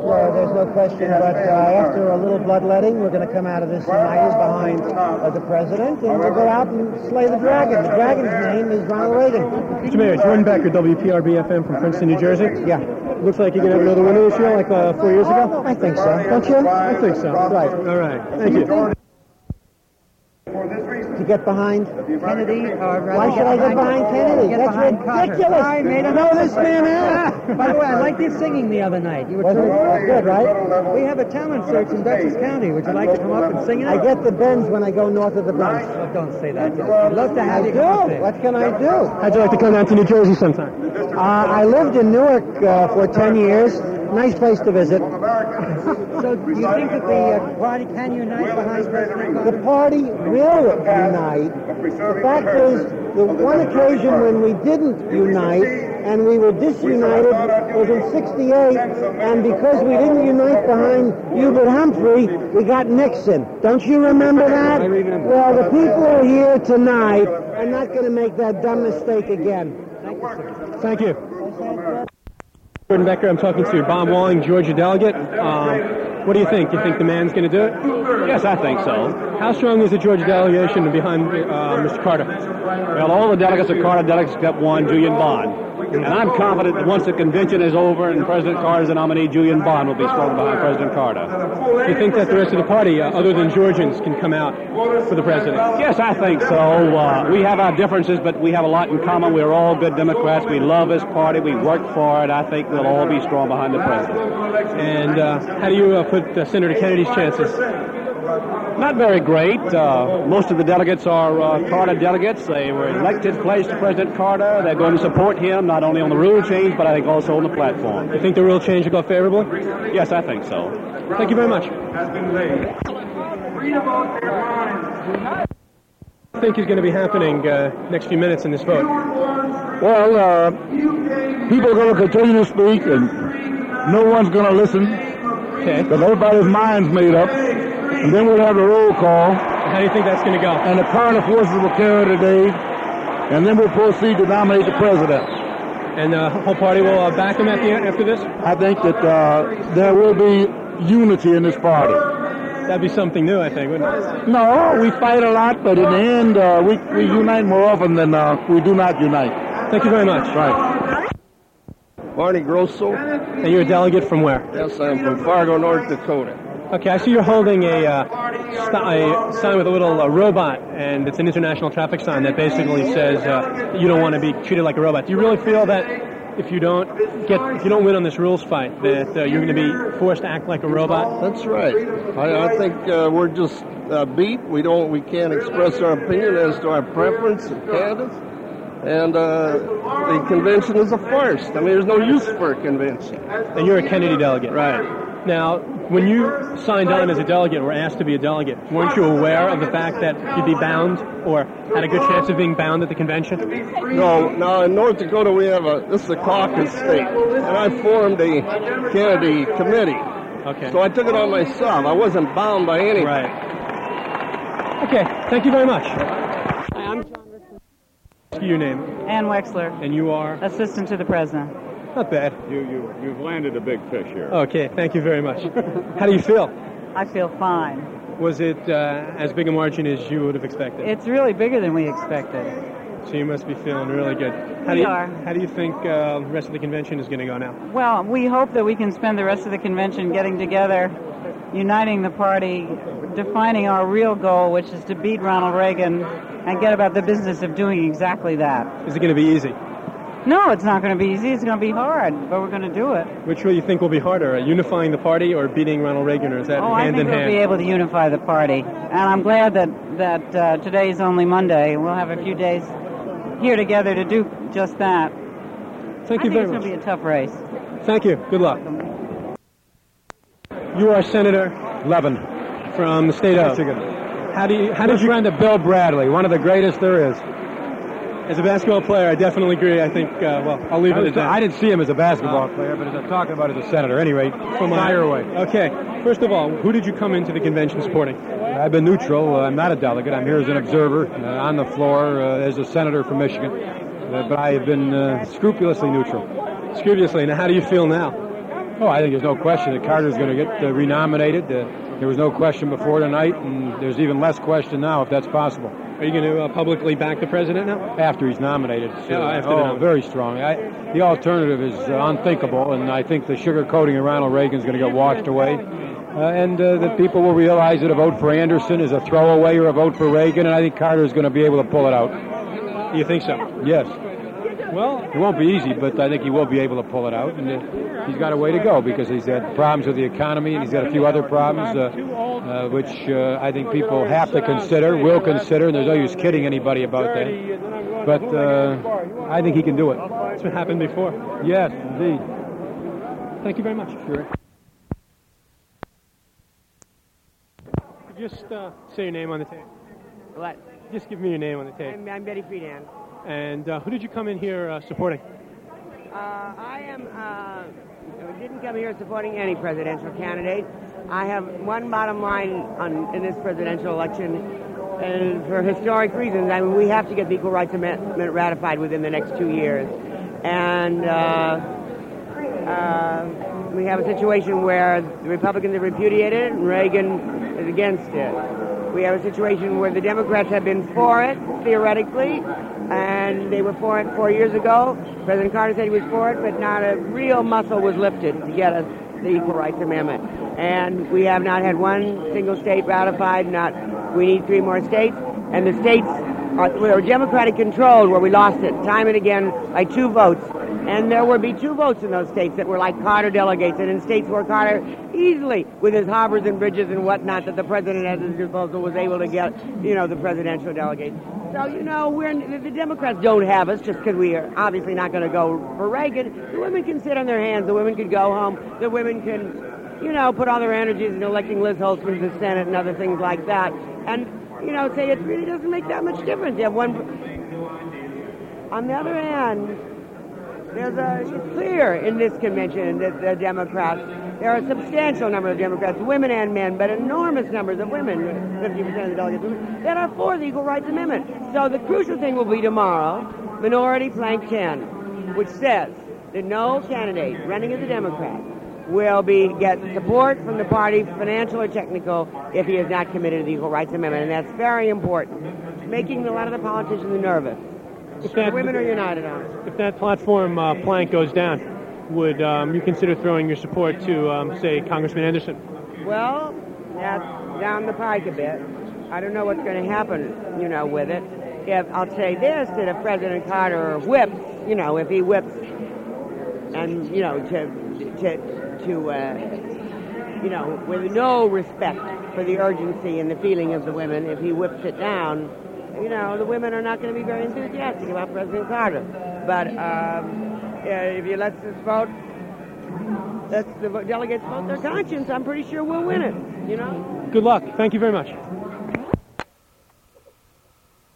there's no question. But after a little bloodletting, we're going to come out of this united behind the president, and we'll go out and slay the dragon. The dragon's name is Ronald Reagan. Mr. Mayor, Jordan Becker, WPRB-FM from Princeton, New Jersey. Yeah. Looks like you're going to have another winner this year, like 4 years ago? I think so. Don't you? I think so. Right. All right. Thank you. To get behind Kennedy or Why should I get behind Kennedy? Get That's behind ridiculous. I made You know this man has. By the way, I liked your singing the other night. You were That's good, right? We have a talent search in Dutchess County. Would you like to come up and sing it? I get the bends when I go north of the Bronx. Oh, don't say that. I'd love to have I you come up do. there. What can I do? How'd you like to come down to New Jersey sometime? I lived in Newark for 10 years. Nice place to visit. So do you think that the party can unite behind President The Carter? party will unite. The fact is, the one occasion when we didn't unite and we were disunited was in '68, and because we didn't unite behind Hubert Humphrey, we got Nixon. Don't you remember that? I remember. Well, the people who are here tonight are not going to make that dumb mistake again. Thank you. Jordan Becker, I'm talking to Bob Walling, Georgia delegate. What do you think? You think the man's going to do it? Yes, I think so. How strong is the Georgia delegation behind Mr. Carter? Well, all the delegates are Carter delegates except one, Julian Bond. And I'm confident that once the convention is over and President Carter is the nominee, Julian Bond will be strong behind President Carter. Do you think that the rest of the party, other than Georgians, can come out for the president? Yes, I think so. We have our differences, but we have a lot in common. We're all good Democrats. We love this party. We work for it. I think we'll all be strong behind the president. And how do you put Senator Kennedy's chances? Not very great. Most of the delegates are Carter delegates. They were elected place to President Carter. They're going to support him not only on the rule change, but I think also on the platform. You think the rule change will go favorably? Yes, I think so. Thank you very much. What do you think is going to be happening next few minutes in this vote? Well, people are going to continue to speak, and no one's going to listen. Okay. Because everybody's mind's made up. And then we'll have the roll call. How do you think that's going to go? And the Carter forces will carry the day. And then we'll proceed to nominate the president. And the whole party will back him after this? I think that there will be unity in this party. That'd be something new, I think, wouldn't it? No, we fight a lot, but in the end, we unite more often than we do not unite. Thank you very much. Right. Barney Grosso. And you're a delegate from where? Yes, I'm from Fargo, North Dakota. Okay, I see you're holding a sign with a little robot, and it's an international traffic sign that basically says you don't want to be treated like a robot. Do you really feel that if you don't win on this rules fight, that you're going to be forced to act like a robot? That's right. I think we're just beat. We can't express our opinion as to our preference of candidates, and the convention is a farce. I mean, there's no use for a convention. And you're a Kennedy delegate, right? Now, when you signed on as a delegate or asked to be a delegate, weren't you aware of the fact that you'd be bound or had a good chance of being bound at the convention? No. Now, in North Dakota, we have this is a caucus state, and I formed a Kennedy committee. Okay. So I took it on myself. I wasn't bound by anything. Right. Okay. Thank you very much. Hi, I'm John Richardson. What's your name? Ann Wexler. And you are? Assistant to the President. Not bad. You've landed a big fish here. Okay, thank you very much. How do you feel? I feel fine. Was it as big a margin as you would have expected? It's really bigger than we expected. So you must be feeling really good. How do you think the rest of the convention is going to go now? Well, we hope that we can spend the rest of the convention getting together, uniting the party, defining our real goal, which is to beat Ronald Reagan and get about the business of doing exactly that. Is it going to be easy? No, it's not going to be easy. It's going to be hard, but we're going to do it. Which will you think will be harder, unifying the party or beating Ronald Reagan, or is that hand in hand? I think we'll be able to unify the party. And I'm glad that today is only Monday. We'll have a few days here together to do just that. Thank you very much. It's going to be a tough race. Thank you. Good luck. You are Senator Levin from the state of Michigan. How did you friend of Bill Bradley, one of the greatest there is. As a basketball player, I definitely agree. I think, I'll leave it at that. I didn't see him as a basketball player, but as I'm talking about as a senator. Anyway, fire away. Okay. First of all, who did you come into the convention supporting? I've been neutral. I'm not a delegate. I'm here as an observer on the floor as a senator from Michigan. But I have been scrupulously neutral. Scrupulously. Now, how do you feel now? Oh, I think there's no question that Carter's going to get renominated. There was no question before tonight, and there's even less question now if that's possible. Are you going to publicly back the president now? After he's nominated. Very strong. The alternative is unthinkable, and I think the sugarcoating of Ronald Reagan is going to get washed away. And the people will realize that a vote for Anderson is a throwaway or a vote for Reagan, and I think Carter is going to be able to pull it out. You think so? Yes. Well, it won't be easy, but I think he will be able to pull it out. And he's got a way to go because he's had problems with the economy, and he's got a few other problems, which I think people have to consider, will consider, and there's no use kidding anybody about that. But I think he can do it. It's been happened before. Yes, indeed. Thank you very much. Sure. Just say your name on the tape. What? Just give me your name on the tape. I'm Betty Friedan. And who did you come in here supporting? I didn't come here supporting any presidential candidate. I have one bottom line in this presidential election, and for historic reasons. I mean, we have to get the Equal Rights Amendment ratified within the next 2 years. And we have a situation where the Republicans have repudiated it and Reagan is against it. We have a situation where the Democrats have been for it, theoretically, and they were for it 4 years ago. President Carter said he was for it, but not a real muscle was lifted to get us the Equal Rights Amendment. And we have not had one single state ratified. We need 3 more states, and the states were Democratic controlled, where we lost it time and again by 2 votes. And there would be 2 votes in those states that were like Carter delegates, and in states where Carter easily, with his harbors and bridges and whatnot that the president at his disposal, was able to get, the presidential delegates. So, the Democrats don't have us just because we are obviously not going to go for Reagan. The women can sit on their hands. The women can go home. The women can, put all their energies in electing Liz Holtzman to the Senate and other things like that. And, say it really doesn't make that much difference. You have one. On the other hand, it's clear in this convention that the Democrats, there are a substantial number of Democrats, women and men, but enormous numbers of women, 50% of the delegates, that are for the Equal Rights Amendment. So the crucial thing will be tomorrow, Minority Plank 10, which says that no candidate running as a Democrat will get support from the party, financial or technical, if he is not committed to the Equal Rights Amendment, and that's very important, making a lot of the politicians nervous. The women are united on it. If that platform plank goes down, would you consider throwing your support to, say, Congressman Anderson? Well, that's down the pike a bit. I don't know what's going to happen, with it. I'll say this, that if President Carter whips, if he whips, and, with no respect for the urgency and the feeling of the women, if he whips it down, the women are not going to be very enthusiastic about President Carter. But if you let the delegates vote their conscience, I'm pretty sure we'll win it, Good luck. Thank you very much.